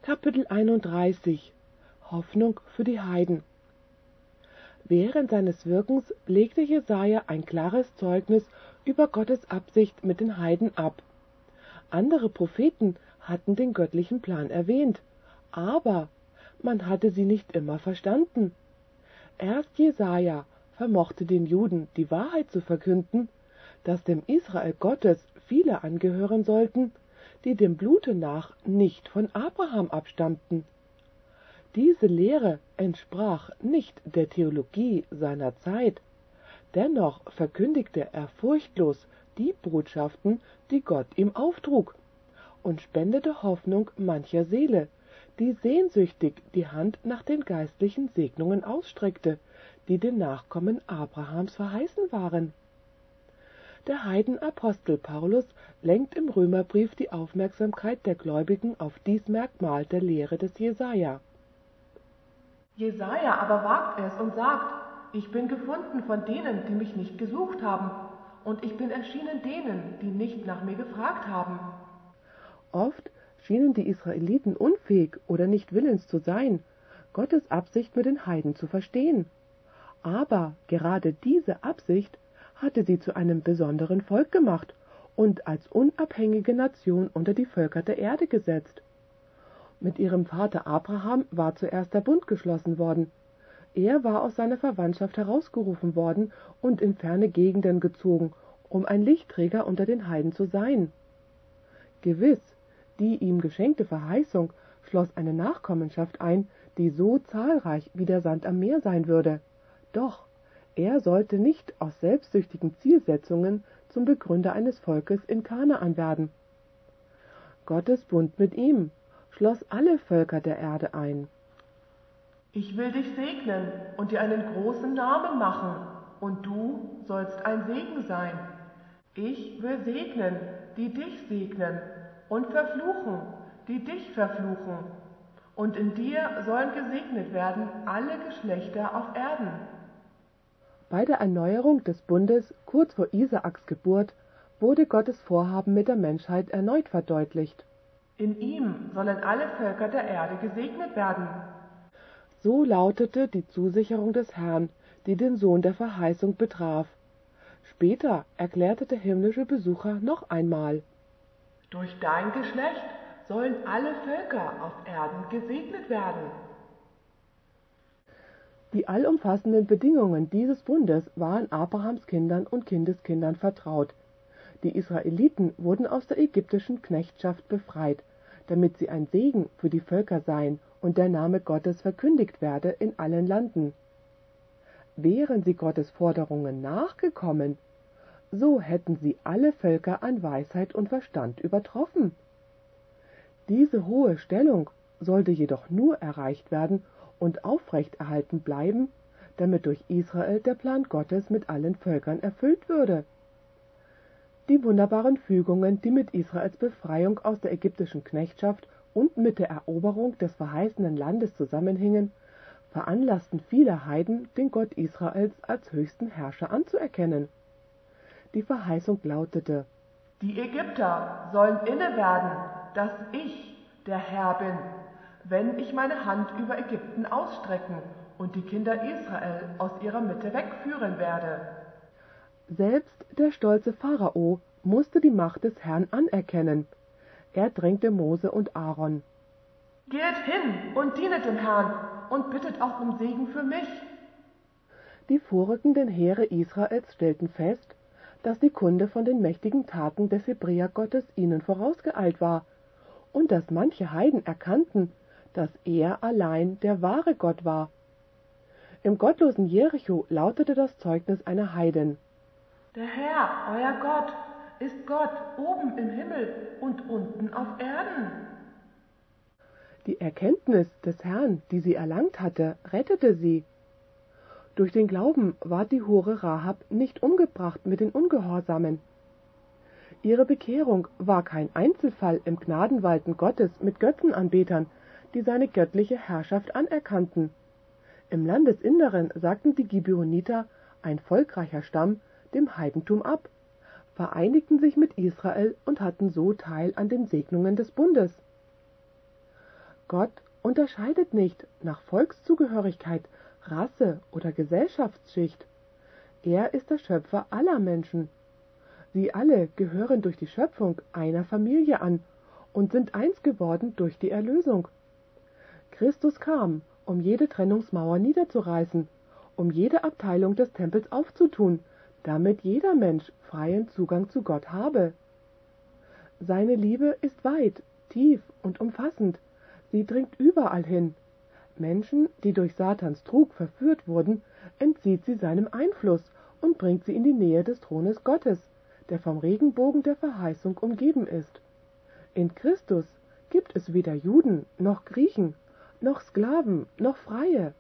Kapitel 31 Hoffnung für die Heiden. Während seines Wirkens legte Jesaja ein klares Zeugnis über Gottes Absicht mit den Heiden ab. Andere Propheten hatten den göttlichen Plan erwähnt, aber man hatte sie nicht immer verstanden. Erst Jesaja vermochte den Juden die Wahrheit zu verkünden, dass dem Israel Gottes viele angehören sollten, die dem Blute nach nicht von Abraham abstammten. Diese Lehre entsprach nicht der Theologie seiner Zeit, dennoch verkündigte er furchtlos die Botschaften, die Gott ihm auftrug, und spendete Hoffnung mancher Seele, die sehnsüchtig die Hand nach den geistlichen Segnungen ausstreckte, die den Nachkommen Abrahams verheißen waren. Der Heidenapostel Paulus lenkt im Römerbrief die Aufmerksamkeit der Gläubigen auf dies Merkmal der Lehre des Jesaja. Jesaja aber wagt es und sagt: Ich bin gefunden von denen, die mich nicht gesucht haben, und ich bin erschienen denen, die nicht nach mir gefragt haben. Oft schienen die Israeliten unfähig oder nicht willens zu sein, Gottes Absicht mit den Heiden zu verstehen. Aber gerade diese Absicht hatte sie zu einem besonderen Volk gemacht und als unabhängige Nation unter die Völker der Erde gesetzt. Mit ihrem Vater Abraham war zuerst der Bund geschlossen worden. Er war aus seiner Verwandtschaft herausgerufen worden und in ferne Gegenden gezogen, um ein Lichtträger unter den Heiden zu sein. Gewiss, die ihm geschenkte Verheißung schloss eine Nachkommenschaft ein, die so zahlreich wie der Sand am Meer sein würde. Doch er sollte nicht aus selbstsüchtigen Zielsetzungen zum Begründer eines Volkes in Kanaan werden. Gottes Bund mit ihm schloss alle Völker der Erde ein. Ich will dich segnen und dir einen großen Namen machen, und du sollst ein Segen sein. Ich will segnen, die dich segnen, und verfluchen, die dich verfluchen. Und in dir sollen gesegnet werden alle Geschlechter auf Erden. Bei der Erneuerung des Bundes kurz vor Isaaks Geburt wurde Gottes Vorhaben mit der Menschheit erneut verdeutlicht. In ihm sollen alle Völker der Erde gesegnet werden. So lautete die Zusicherung des Herrn, die den Sohn der Verheißung betraf. Später erklärte der himmlische Besucher noch einmal: Durch dein Geschlecht sollen alle Völker auf Erden gesegnet werden. Die allumfassenden Bedingungen dieses Bundes waren Abrahams Kindern und Kindeskindern vertraut. Die Israeliten wurden aus der ägyptischen Knechtschaft befreit, damit sie ein Segen für die Völker seien und der Name Gottes verkündigt werde in allen Landen. Wären sie Gottes Forderungen nachgekommen, so hätten sie alle Völker an Weisheit und Verstand übertroffen. Diese hohe Stellung sollte jedoch nur erreicht werden und aufrechterhalten bleiben, damit durch Israel der Plan Gottes mit allen Völkern erfüllt würde. Die wunderbaren Fügungen, die mit Israels Befreiung aus der ägyptischen Knechtschaft und mit der Eroberung des verheißenen Landes zusammenhingen, veranlassten viele Heiden, den Gott Israels als höchsten Herrscher anzuerkennen. Die Verheißung lautete: Die Ägypter sollen inne werden, dass ich der Herr bin, wenn ich meine Hand über Ägypten ausstrecken und die Kinder Israel aus ihrer Mitte wegführen werde. Selbst der stolze Pharao musste die Macht des Herrn anerkennen. Er drängte Mose und Aaron: Geht hin und dienet dem Herrn und bittet auch um Segen für mich. Die vorrückenden Heere Israels stellten fest, dass die Kunde von den mächtigen Taten des Hebräergottes ihnen vorausgeeilt war und dass manche Heiden erkannten, dass er allein der wahre Gott war. Im gottlosen Jericho lautete das Zeugnis einer Heidin: Der Herr, euer Gott, ist Gott oben im Himmel und unten auf Erden. Die Erkenntnis des Herrn, die sie erlangt hatte, rettete sie. Durch den Glauben ward die Hure Rahab nicht umgebracht mit den Ungehorsamen. Ihre Bekehrung war kein Einzelfall im Gnadenwalten Gottes mit Götzenanbetern, die seine göttliche Herrschaft anerkannten. Im Landesinneren sagten die Gibeoniter, ein volkreicher Stamm, dem Heidentum ab, vereinigten sich mit Israel und hatten so Teil an den Segnungen des Bundes. Gott unterscheidet nicht nach Volkszugehörigkeit, Rasse oder Gesellschaftsschicht. Er ist der Schöpfer aller Menschen. Sie alle gehören durch die Schöpfung einer Familie an und sind eins geworden durch die Erlösung. Christus kam, um jede Trennungsmauer niederzureißen, um jede Abteilung des Tempels aufzutun, damit jeder Mensch freien Zugang zu Gott habe. Seine Liebe ist weit, tief und umfassend. Sie dringt überall hin. Menschen, die durch Satans Trug verführt wurden, entzieht sie seinem Einfluss und bringt sie in die Nähe des Thrones Gottes, der vom Regenbogen der Verheißung umgeben ist. In Christus gibt es weder Juden noch Griechen, noch Sklaven noch Freie.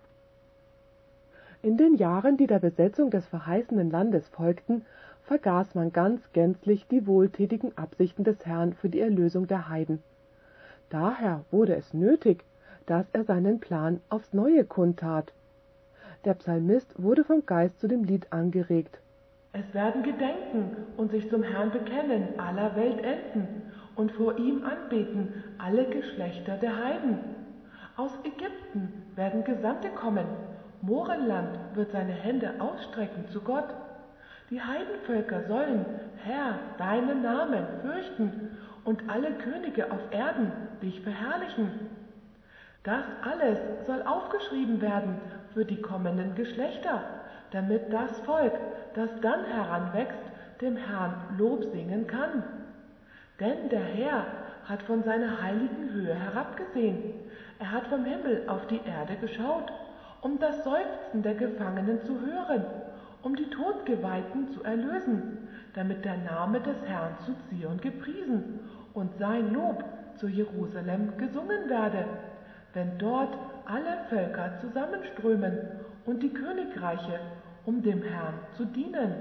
In den Jahren, die der Besetzung des verheißenen Landes folgten, vergaß man ganz gänzlich die wohltätigen Absichten des Herrn für die Erlösung der Heiden. Daher wurde es nötig, dass er seinen Plan aufs Neue kundtat. Der Psalmist wurde vom Geist zu dem Lied angeregt. Es werden gedenken und sich zum Herrn bekennen aller Weltenden und vor ihm anbeten alle Geschlechter der Heiden. Aus Ägypten werden Gesandte kommen, Morenland wird seine Hände ausstrecken zu Gott. Die Heidenvölker sollen, Herr, deinen Namen fürchten und alle Könige auf Erden dich verherrlichen. Das alles soll aufgeschrieben werden für die kommenden Geschlechter, damit das Volk, das dann heranwächst, dem Herrn Lob singen kann. Denn der Herr hat von seiner heiligen Höhe herabgesehen, er hat vom Himmel auf die Erde geschaut, um das Seufzen der Gefangenen zu hören, um die Todgeweihten zu erlösen, damit der Name des Herrn zu Zion gepriesen und sein Lob zu Jerusalem gesungen werde, wenn dort alle Völker zusammenströmen und die Königreiche, um dem Herrn zu dienen.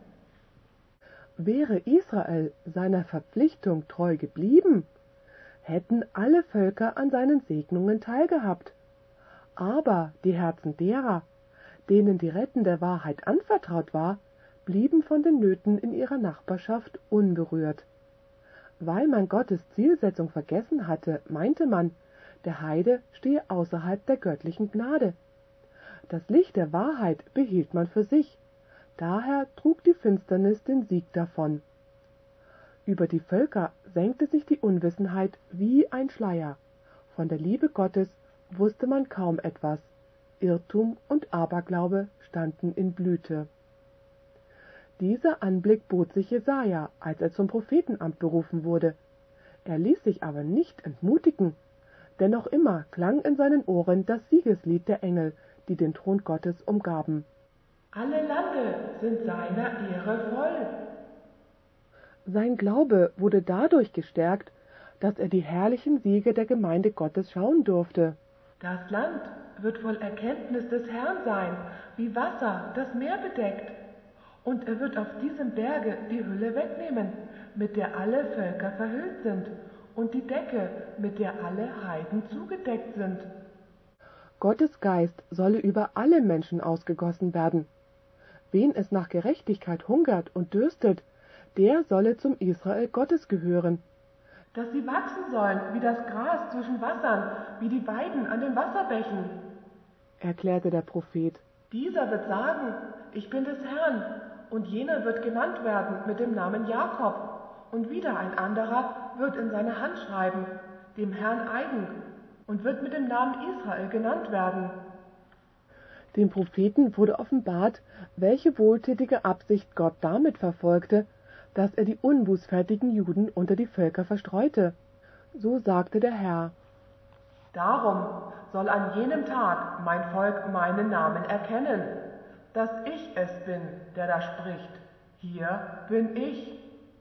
Wäre Israel seiner Verpflichtung treu geblieben, hätten alle Völker an seinen Segnungen teilgehabt. Aber die Herzen derer, denen die rettende Wahrheit anvertraut war, blieben von den Nöten in ihrer Nachbarschaft unberührt. Weil man Gottes Zielsetzung vergessen hatte, meinte man, der Heide stehe außerhalb der göttlichen Gnade. Das Licht der Wahrheit behielt man für sich, daher trug die Finsternis den Sieg davon. Über die Völker senkte sich die Unwissenheit wie ein Schleier. Von der Liebe Gottes wusste man kaum etwas. Irrtum und Aberglaube standen in Blüte. Dieser Anblick bot sich Jesaja, als er zum Prophetenamt berufen wurde. Er ließ sich aber nicht entmutigen, denn noch immer klang in seinen Ohren das Siegeslied der Engel, die den Thron Gottes umgaben. Alle Lande sind seiner Ehre voll. Sein Glaube wurde dadurch gestärkt, dass er die herrlichen Siege der Gemeinde Gottes schauen durfte. Das Land wird voll Erkenntnis des Herrn sein, wie Wasser das Meer bedeckt. Und er wird auf diesem Berge die Hülle wegnehmen, mit der alle Völker verhüllt sind, und die Decke, mit der alle Heiden zugedeckt sind. Gottes Geist solle über alle Menschen ausgegossen werden. Wen es nach Gerechtigkeit hungert und dürstet, der solle zum Israel Gottes gehören. Dass sie wachsen sollen wie das Gras zwischen Wassern, wie die Weiden an den Wasserbächen, erklärte der Prophet. Dieser wird sagen, ich bin des Herrn, und jener wird genannt werden mit dem Namen Jakob, und wieder ein anderer wird in seine Hand schreiben, dem Herrn eigen, und wird mit dem Namen Israel genannt werden. Dem Propheten wurde offenbart, welche wohltätige Absicht Gott damit verfolgte, dass er die unbußfertigen Juden unter die Völker verstreute. So sagte der Herr: Darum soll an jenem Tag mein Volk meinen Namen erkennen, dass ich es bin, der da spricht. Hier bin ich.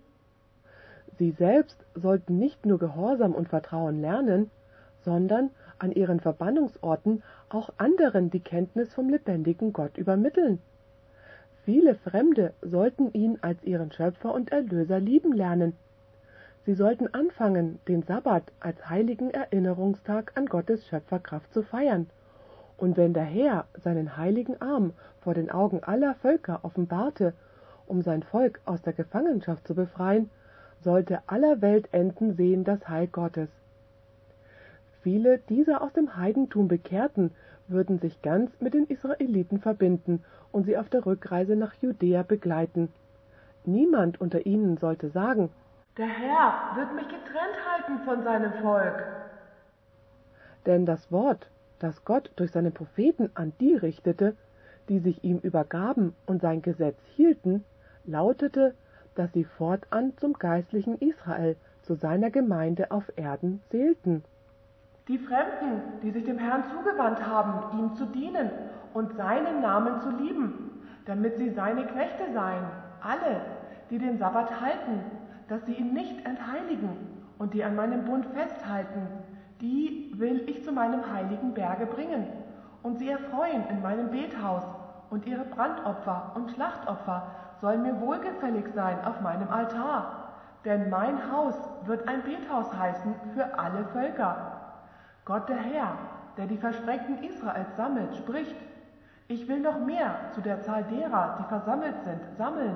Sie selbst sollten nicht nur Gehorsam und Vertrauen lernen, sondern an ihren Verbannungsorten auch anderen die Kenntnis vom lebendigen Gott übermitteln. Viele Fremde sollten ihn als ihren Schöpfer und Erlöser lieben lernen. Sie sollten anfangen, den Sabbat als heiligen Erinnerungstag an Gottes Schöpferkraft zu feiern. Und wenn der Herr seinen heiligen Arm vor den Augen aller Völker offenbarte, um sein Volk aus der Gefangenschaft zu befreien, sollte aller Weltenden sehen das Heil Gottes. Viele dieser aus dem Heidentum Bekehrten würden sich ganz mit den Israeliten verbinden und sie auf der Rückreise nach Judäa begleiten. Niemand unter ihnen sollte sagen: Der Herr wird mich getrennt halten von seinem Volk. Denn das Wort, das Gott durch seine Propheten an die richtete, die sich ihm übergaben und sein Gesetz hielten, lautete, dass sie fortan zum geistlichen Israel, zu seiner Gemeinde auf Erden zählten. Die Fremden, die sich dem Herrn zugewandt haben, ihm zu dienen und seinen Namen zu lieben, damit sie seine Knechte seien, alle, die den Sabbat halten, dass sie ihn nicht entheiligen und die an meinem Bund festhalten, die will ich zu meinem heiligen Berge bringen und sie erfreuen in meinem Bethaus, und ihre Brandopfer und Schlachtopfer sollen mir wohlgefällig sein auf meinem Altar, denn mein Haus wird ein Bethaus heißen für alle Völker. Gott der Herr, der die Versprengten Israels sammelt, spricht: Ich will noch mehr zu der Zahl derer, die versammelt sind, sammeln.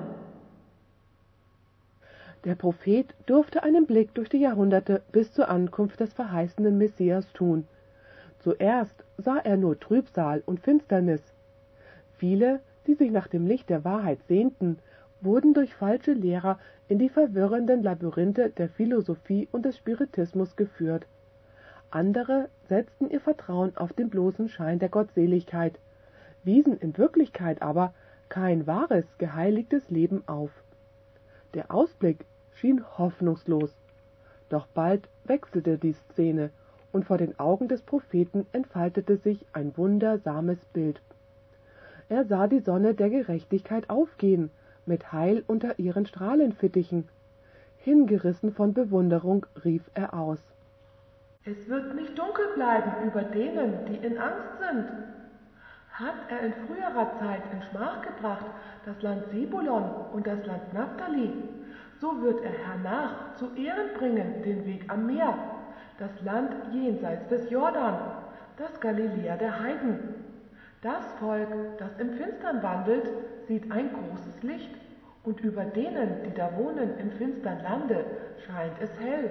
Der Prophet durfte einen Blick durch die Jahrhunderte bis zur Ankunft des verheißenen Messias tun. Zuerst sah er nur Trübsal und Finsternis. Viele, die sich nach dem Licht der Wahrheit sehnten, wurden durch falsche Lehrer in die verwirrenden Labyrinthe der Philosophie und des Spiritismus geführt. Andere setzten ihr Vertrauen auf den bloßen Schein der Gottseligkeit, wiesen in Wirklichkeit aber kein wahres, geheiligtes Leben auf. Der Ausblick schien hoffnungslos, doch bald wechselte die Szene, und vor den Augen des Propheten entfaltete sich ein wundersames Bild. Er sah die Sonne der Gerechtigkeit aufgehen, mit Heil unter ihren Strahlenfittichen. Hingerissen von Bewunderung rief er aus: Es wird nicht dunkel bleiben über denen, die in Angst sind. Hat er in früherer Zeit in Schmach gebracht das Land Sebulon und das Land Naphtali, so wird er hernach zu Ehren bringen den Weg am Meer, das Land jenseits des Jordan, das Galiläa der Heiden. Das Volk, das im Finstern wandelt, sieht ein großes Licht, und über denen, die da wohnen im finstern Lande, scheint es hell.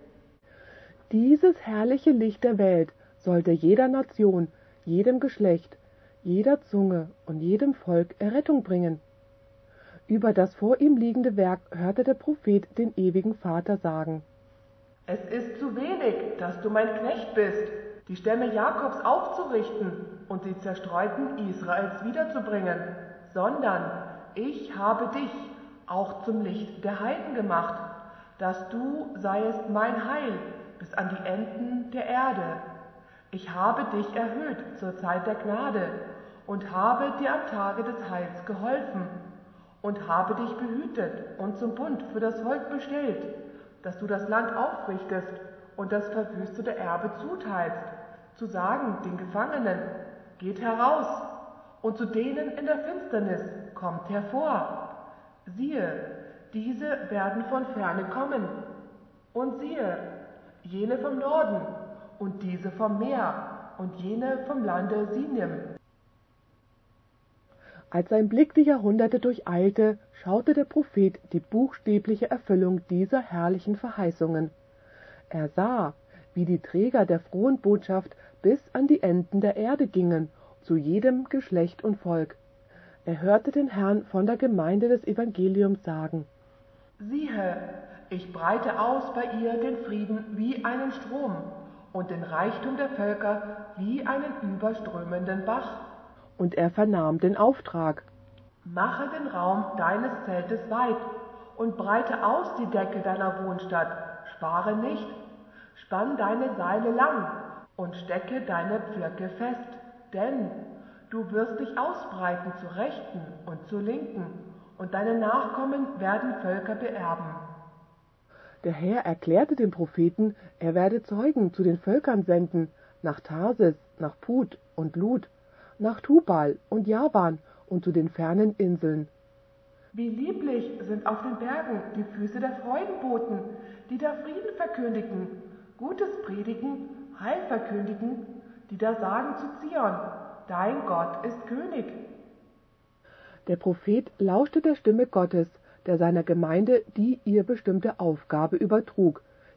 Dieses herrliche Licht der Welt sollte jeder Nation, jedem Geschlecht, jeder Zunge und jedem Volk Errettung bringen. Über das vor ihm liegende Werk hörte der Prophet den ewigen Vater sagen: Es ist zu wenig, dass du mein Knecht bist, die Stämme Jakobs aufzurichten und die Zerstreuten Israels wiederzubringen, sondern ich habe dich auch zum Licht der Heiden gemacht, dass du seiest mein Heil bis an die Enden der Erde. Ich habe dich erhöht zur Zeit der Gnade und habe dir am Tage des Heils geholfen und habe dich behütet und zum Bund für das Volk bestellt, dass du das Land aufrichtest und das verwüstete Erbe zuteilst, zu sagen den Gefangenen: Geht heraus, und zu denen in der Finsternis: Kommt hervor. Siehe, diese werden von ferne kommen, und siehe, jene vom Norden, und diese vom Meer, und jene vom Lande Sinim. Als sein Blick die Jahrhunderte durcheilte, schaute der Prophet die buchstäbliche Erfüllung dieser herrlichen Verheißungen. Er sah, wie die Träger der frohen Botschaft bis an die Enden der Erde gingen, zu jedem Geschlecht und Volk. Er hörte den Herrn von der Gemeinde des Evangeliums sagen: Siehe, ich breite aus bei ihr den Frieden wie einen Strom und den Reichtum der Völker wie einen überströmenden Bach. Und er vernahm den Auftrag: Mache den Raum deines Zeltes weit und breite aus die Decke deiner Wohnstadt, spare nicht, spann deine Seile lang und stecke deine Pflöcke fest, denn du wirst dich ausbreiten zur Rechten und zur Linken, und deine Nachkommen werden Völker beerben. Der Herr erklärte dem Propheten, er werde Zeugen zu den Völkern senden, nach Tarsis, nach Put und Lud, nach Tubal und Javan und zu den fernen Inseln. Wie lieblich sind auf den Bergen die Füße der Freudenboten, die da Frieden verkündigen, Gutes predigen, Heil verkündigen, die da sagen zu Zion: Dein Gott ist König. Der Prophet lauschte der Stimme Gottes, der seiner Gemeinde die ihr bestimmte Aufgabe übertrug,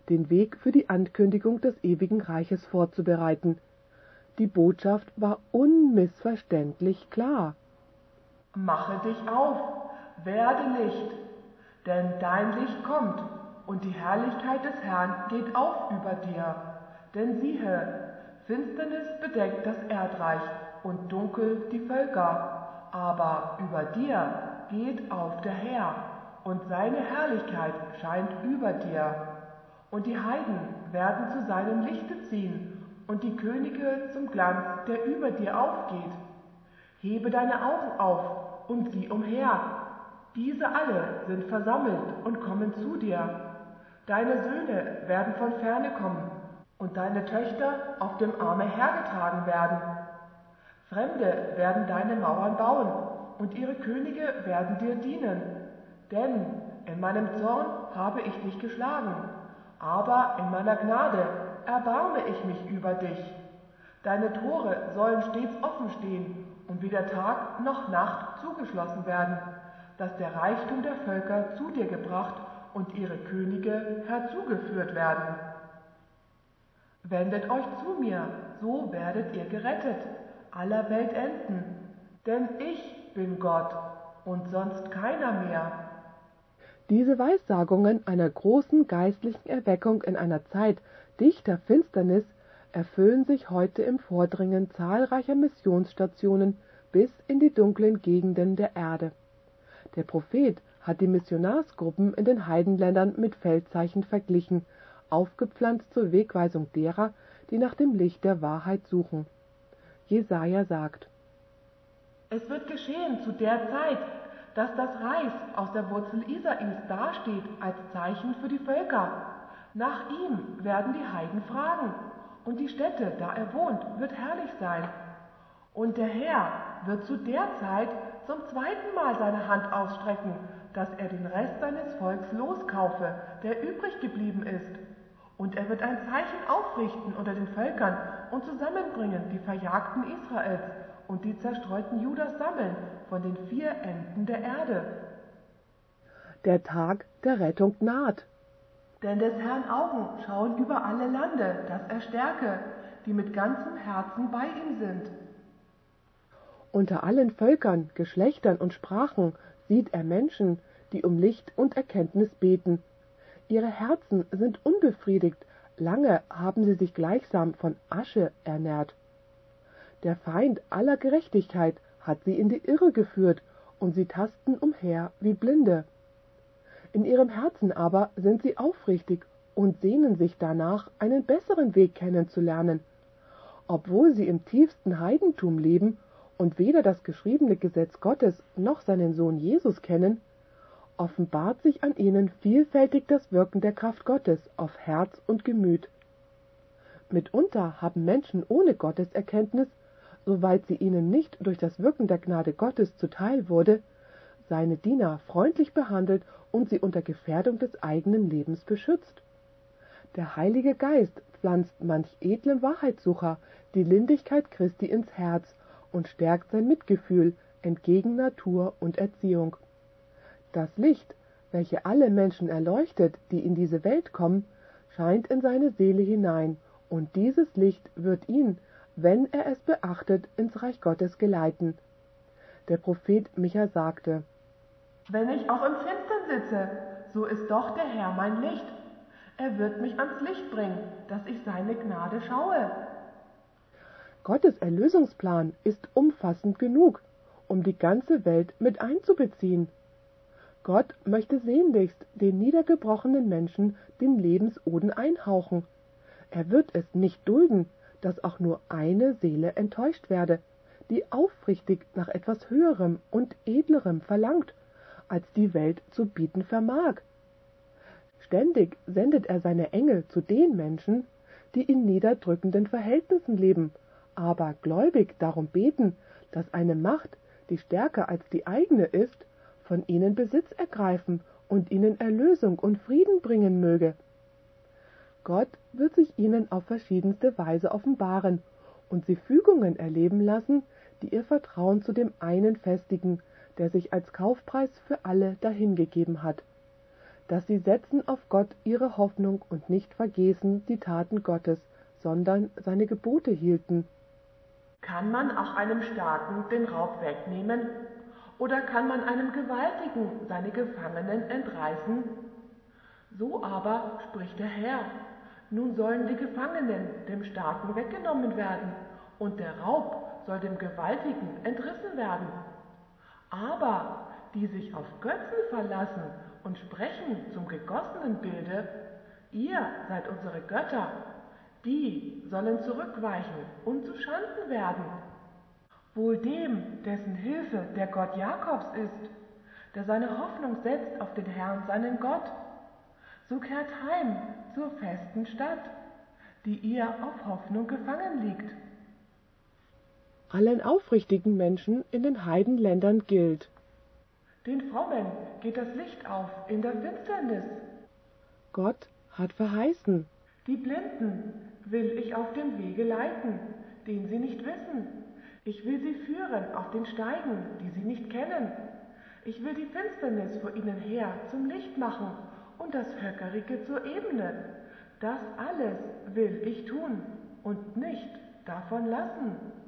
den Weg für die Ankündigung des ewigen Reiches vorzubereiten. Die Botschaft war unmissverständlich klar. Mache dich auf, werde Licht, denn dein Licht kommt, und die Herrlichkeit des Herrn geht auf über dir. Denn siehe, Finsternis bedeckt das Erdreich und Dunkel die Völker, aber über dir geht auf der Herr, und seine Herrlichkeit scheint über dir. Und die Heiden werden zu seinem Lichte ziehen, und die Könige zum Glanz, der über dir aufgeht. Hebe deine Augen auf und sieh umher. Diese alle sind versammelt und kommen zu dir. Deine Söhne werden von ferne kommen und deine Töchter auf dem Arme hergetragen werden. Fremde werden deine Mauern bauen und ihre Könige werden dir dienen. Denn in meinem Zorn habe ich dich geschlagen, aber in meiner Gnade erbarme ich mich über dich. Deine Tore sollen stets offen stehen und weder Tag noch Nacht zugeschlossen werden, dass der Reichtum der Völker zu dir gebracht und ihre Könige herzugeführt werden. Wendet euch zu mir, so werdet ihr gerettet, aller Welt enden, denn ich bin Gott und sonst keiner mehr. Diese Weissagungen einer großen geistlichen Erweckung in einer Zeit dichter Finsternis erfüllen sich heute im Vordringen zahlreicher Missionsstationen bis in die dunklen Gegenden der Erde. Der Prophet hat die Missionarsgruppen in den Heidenländern mit Feldzeichen verglichen, aufgepflanzt zur Wegweisung derer, die nach dem Licht der Wahrheit suchen. Jesaja sagt: Es wird geschehen zu der Zeit, dass das Reis aus der Wurzel Isais dasteht als Zeichen für die Völker. Nach ihm werden die Heiden fragen, und die Stätte, da er wohnt, wird herrlich sein. Und der Herr wird zu der Zeit zum zweiten Mal seine Hand ausstrecken, dass er den Rest seines Volks loskaufe, der übrig geblieben ist. Und er wird ein Zeichen aufrichten unter den Völkern und zusammenbringen die Verjagten Israels und die zerstreuten Judas sammeln von den 4 Enden der Erde. Der Tag der Rettung naht. Denn des Herrn Augen schauen über alle Lande, dass er stärke, die mit ganzem Herzen bei ihm sind. Unter allen Völkern, Geschlechtern und Sprachen sieht er Menschen, die um Licht und Erkenntnis beten. Ihre Herzen sind unbefriedigt, lange haben sie sich gleichsam von Asche ernährt. Der Feind aller Gerechtigkeit hat sie in die Irre geführt, und sie tasten umher wie Blinde. In ihrem Herzen aber sind sie aufrichtig und sehnen sich danach, einen besseren Weg kennenzulernen. Obwohl sie im tiefsten Heidentum leben und weder das geschriebene Gesetz Gottes noch seinen Sohn Jesus kennen, offenbart sich an ihnen vielfältig das Wirken der Kraft Gottes auf Herz und Gemüt. Mitunter haben Menschen ohne Gotteserkenntnis, soweit sie ihnen nicht durch das Wirken der Gnade Gottes zuteil wurde, seine Diener freundlich behandelt und sie unter Gefährdung des eigenen Lebens beschützt. Der Heilige Geist pflanzt manch edlem Wahrheitssucher die Lindigkeit Christi ins Herz und stärkt sein Mitgefühl entgegen Natur und Erziehung. Das Licht, welche alle Menschen erleuchtet, die in diese Welt kommen, scheint in seine Seele hinein, und dieses Licht wird ihn, wenn er es beachtet, ins Reich Gottes geleiten. Der Prophet Micha sagte: Wenn ich auch im Finstern sitze, so ist doch der Herr mein Licht. Er wird mich ans Licht bringen, dass ich seine Gnade schaue. Gottes Erlösungsplan ist umfassend genug, um die ganze Welt mit einzubeziehen. Gott möchte sehnlichst den niedergebrochenen Menschen den Lebensoden einhauchen. Er wird es nicht dulden, dass auch nur eine Seele enttäuscht werde, die aufrichtig nach etwas Höherem und Edlerem verlangt, als die Welt zu bieten vermag. Ständig sendet er seine Engel zu den Menschen, die in niederdrückenden Verhältnissen leben, aber gläubig darum beten, dass eine Macht, die stärker als die eigene ist, von ihnen Besitz ergreifen und ihnen Erlösung und Frieden bringen möge. Gott wird sich ihnen auf verschiedenste Weise offenbaren und sie Fügungen erleben lassen, die ihr Vertrauen zu dem einen festigen, der sich als Kaufpreis für alle dahingegeben hat. dass sie setzen auf Gott ihre Hoffnung und nicht vergessen die Taten Gottes, sondern seine Gebote hielten. Kann man auch einem Starken den Raub wegnehmen? Oder kann man einem Gewaltigen seine Gefangenen entreißen? So aber spricht der Herr: Nun sollen die Gefangenen dem Starken weggenommen werden, und der Raub soll dem Gewaltigen entrissen werden. Aber die sich auf Götzen verlassen und sprechen zum gegossenen Bilde: Ihr seid unsere Götter, die sollen zurückweichen und zu Schanden werden. Wohl dem, dessen Hilfe der Gott Jakobs ist, der seine Hoffnung setzt auf den Herrn, seinen Gott. So kehrt heim zur festen Stadt, die ihr auf Hoffnung gefangen liegt. Allen aufrichtigen Menschen in den Heidenländern gilt: Den Frommen geht das Licht auf in der Finsternis. Gott hat verheißen. Die Blinden will ich auf dem Wege leiten, den sie nicht wissen. Ich will sie führen auf den Steigen, die sie nicht kennen. Ich will die Finsternis vor ihnen her zum Licht machen und das Höckerige zur Ebene. Das alles will ich tun und nicht davon lassen.